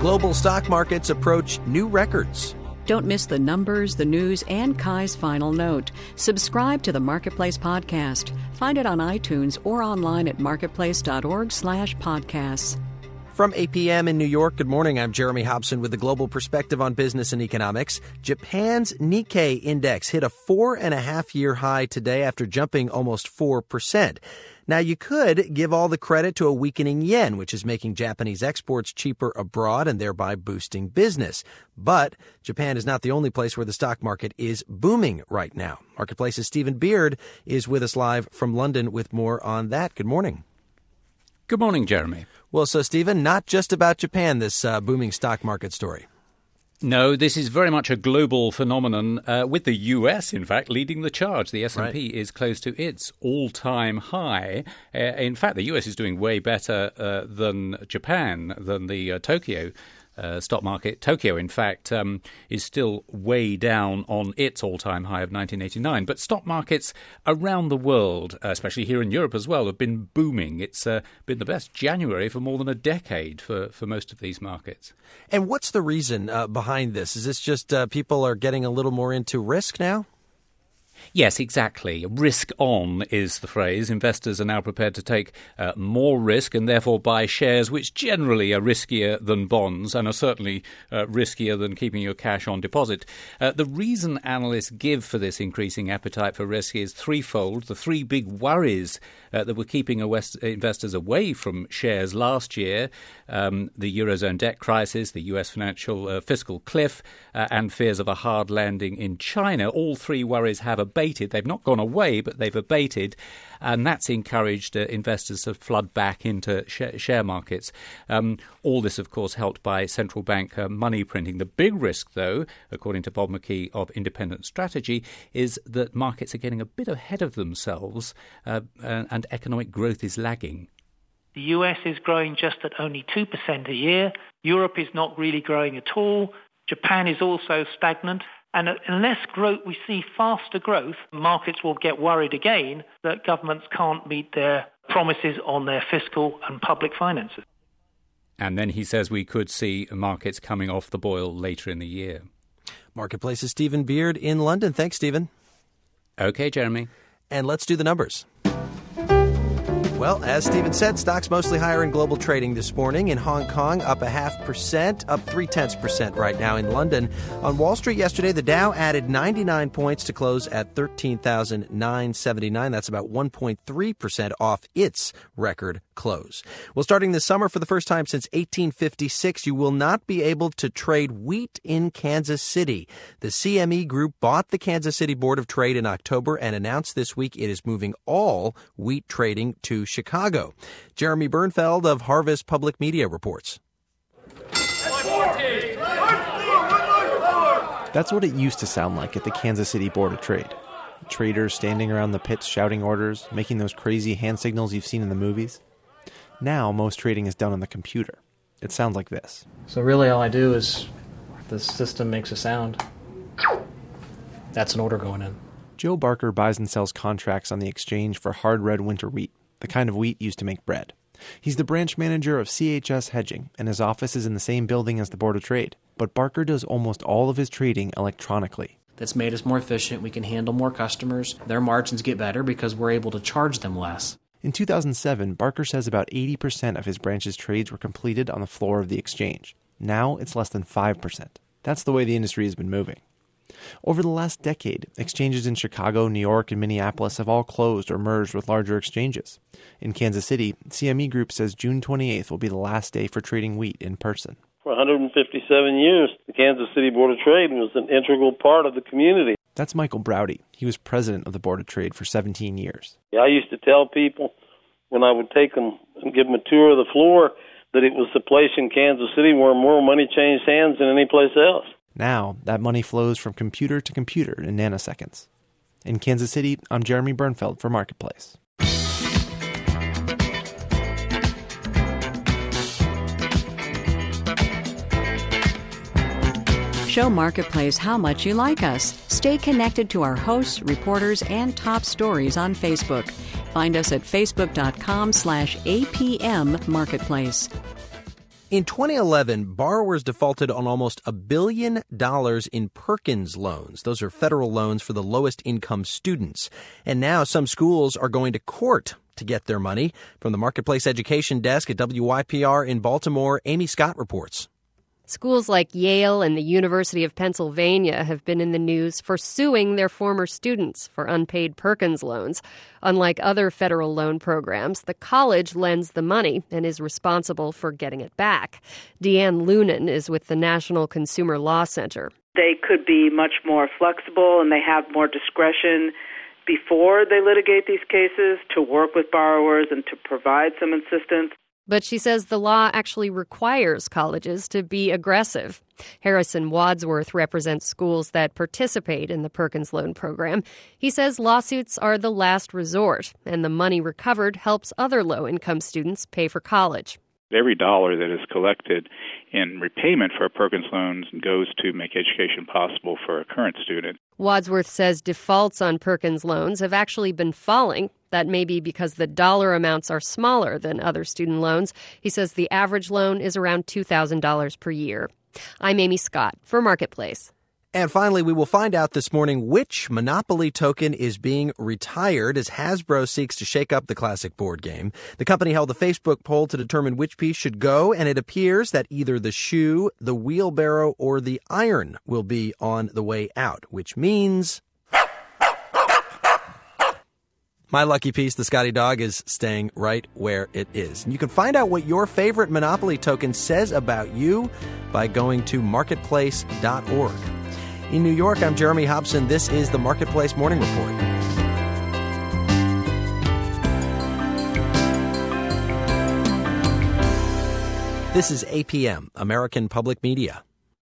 Global stock markets approach new records. Don't miss the numbers, the news, and Kai's final note. Subscribe to the Marketplace Podcast. Find it on iTunes or online at marketplace.org/podcasts. From 8 p.m. in New York, good morning. I'm Jeremy Hobson with the Global Perspective on Business and Economics. Japan's Nikkei index hit a 4.5-year high today after jumping almost 4%. Now, you could give all the credit to a weakening yen, which is making Japanese exports cheaper abroad and thereby boosting business. But Japan is not the only place where the stock market is booming right now. Marketplace's Stephen Beard is with us live from London with more on that. Good morning. Good morning, Jeremy. Well, so, Stephen, not just about Japan, this booming stock market story. No, this is very much a global phenomenon, with the US, in fact, leading the charge. The S&P is close to its all-time high. In fact, the US is doing way better than Japan, than the Tokyo stock market. Tokyo, in fact, is still way down on its all-time high of 1989. But stock markets around the world, especially here in Europe as well, have been booming. It's been the best January for more than a decade for most of these markets. And what's the reason behind this? Is this just people are getting a little more into risk now? Yes, exactly. Risk on is the phrase. Investors are now prepared to take more risk and therefore buy shares which generally are riskier than bonds and are certainly riskier than keeping your cash on deposit. The reason analysts give for this increasing appetite for risk is threefold. The three big worries that were keeping investors away from shares last year, the Eurozone debt crisis, the US financial fiscal cliff, and fears of a hard landing in China. All three worries have abated. They've not gone away, but they've abated, and that's encouraged investors to flood back into share markets. All this, of course, helped by central bank money printing. The big risk, though, according to Bob McKee of Independent Strategy, is that markets are getting a bit ahead of themselves and economic growth is lagging. The US is growing just at only 2% a year. Europe is not really growing at all. Japan is also stagnant. And unless we see faster growth, markets will get worried again that governments can't meet their promises on their fiscal and public finances. And then he says we could see markets coming off the boil later in the year. Marketplace's Stephen Beard in London. Thanks, Stephen. Okay, Jeremy. And let's do the numbers. Well, as Stephen said, stocks mostly higher in global trading this morning. In Hong Kong, up 0.5%, up 0.3% right now in London. On Wall Street yesterday, the Dow added 99 points to close at 13,979. That's about 1.3% off its record close. Well, starting this summer, for the first time since 1856, you will not be able to trade wheat in Kansas City. The CME Group bought the Kansas City Board of Trade in October and announced this week it is moving all wheat trading to Chicago. Jeremy Bernfeld of Harvest Public Media reports. That's what it used to sound like at the Kansas City Board of Trade. Traders standing around the pits shouting orders, making those crazy hand signals you've seen in the movies. Now, most trading is done on the computer. It sounds like this. So really all I do is the system makes a sound. That's an order going in. Joe Barker buys and sells contracts on the exchange for hard red winter wheat, the kind of wheat used to make bread. He's the branch manager of CHS Hedging, and his office is in the same building as the Board of Trade. But Barker does almost all of his trading electronically. That's made us more efficient. We can handle more customers. Their margins get better because we're able to charge them less. In 2007, Barker says about 80% of his branch's trades were completed on the floor of the exchange. Now it's less than 5%. That's the way the industry has been moving. Over the last decade, exchanges in Chicago, New York, and Minneapolis have all closed or merged with larger exchanges. In Kansas City, CME Group says June 28th will be the last day for trading wheat in person. For 157 years, the Kansas City Board of Trade was an integral part of the community. That's Michael Browdy. He was president of the Board of Trade for 17 years. I used to tell people when I would take them and give them a tour of the floor that it was the place in Kansas City where more money changed hands than any place else. Now, that money flows from computer to computer in nanoseconds. In Kansas City, I'm Jeremy Bernfeld for Marketplace. Show Marketplace how much you like us. Stay connected to our hosts, reporters, and top stories on Facebook. Find us at facebook.com/APM Marketplace. In 2011, borrowers defaulted on almost $1 billion in Perkins loans. Those are federal loans for the lowest income students. And now some schools are going to court to get their money. From the Marketplace Education Desk at WYPR in Baltimore, Amy Scott reports. Schools like Yale and the University of Pennsylvania have been in the news for suing their former students for unpaid Perkins loans. Unlike other federal loan programs, the college lends the money and is responsible for getting it back. Deanne Lunan is with the National Consumer Law Center. They could be much more flexible and they have more discretion before they litigate these cases to work with borrowers and to provide some assistance. But she says the law actually requires colleges to be aggressive. Harrison Wadsworth represents schools that participate in the Perkins Loan Program. He says lawsuits are the last resort, and the money recovered helps other low-income students pay for college. Every dollar that is collected in repayment for Perkins loans goes to make education possible for a current student. Wadsworth says defaults on Perkins loans have actually been falling. That may be because the dollar amounts are smaller than other student loans. He says the average loan is around $2,000 per year. I'm Amy Scott for Marketplace. And finally, we will find out this morning which Monopoly token is being retired as Hasbro seeks to shake up the classic board game. The company held a Facebook poll to determine which piece should go, and it appears that either the shoe, the wheelbarrow, or the iron will be on the way out, which means my lucky piece, the Scotty Dog, is staying right where it is. And you can find out what your favorite Monopoly token says about you by going to marketplace.org. In New York, I'm Jeremy Hobson. This is the Marketplace Morning Report. This is APM, American Public Media.